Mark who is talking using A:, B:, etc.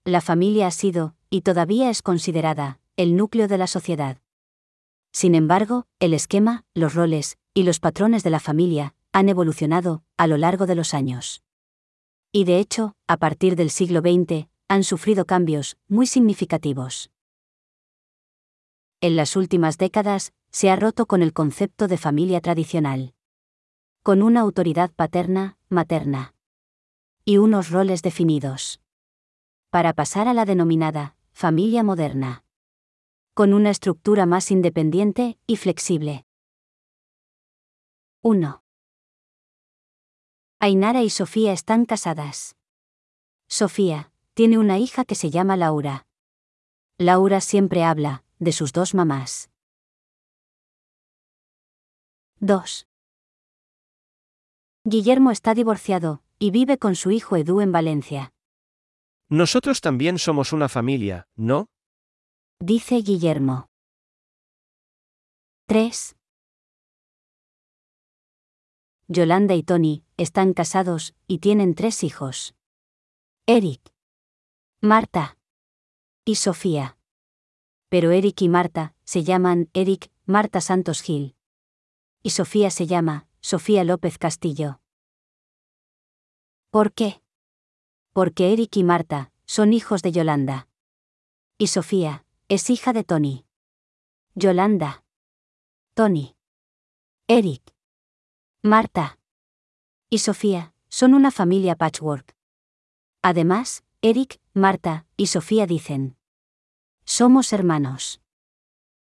A: La familia ha sido, y todavía es considerada, el núcleo de la sociedad. Sin embargo, el esquema, los roles, y los patrones de la familia, han evolucionado, a lo largo de los años. Y de hecho, a partir del siglo XX, han sufrido cambios, muy significativos. En las últimas décadas, se ha roto con el concepto de familia tradicional. Con una autoridad paterna, materna. Y unos roles definidos. Para pasar a la denominada, familia moderna. Con una estructura más independiente y flexible. 1. Ainara y Sofía están casadas. Sofía tiene una hija que se llama Laura. Laura siempre habla de sus dos mamás. 2. Guillermo está divorciado y vive con su hijo Edu en Valencia.
B: Nosotros también somos una familia, ¿no?
A: Dice Guillermo. 3. Yolanda y Tony están casados y tienen 3 hijos. Eric, Marta y Sofía. Pero Eric y Marta se llaman Eric, Marta Santos Gil. Y Sofía se llama Sofía López Castillo. ¿Por qué? Porque Eric y Marta son hijos de Yolanda. Y Sofía es hija de Tony. Yolanda, Tony, Eric, Marta y Sofía son una familia patchwork. Además, Eric, Marta y Sofía dicen: somos hermanos.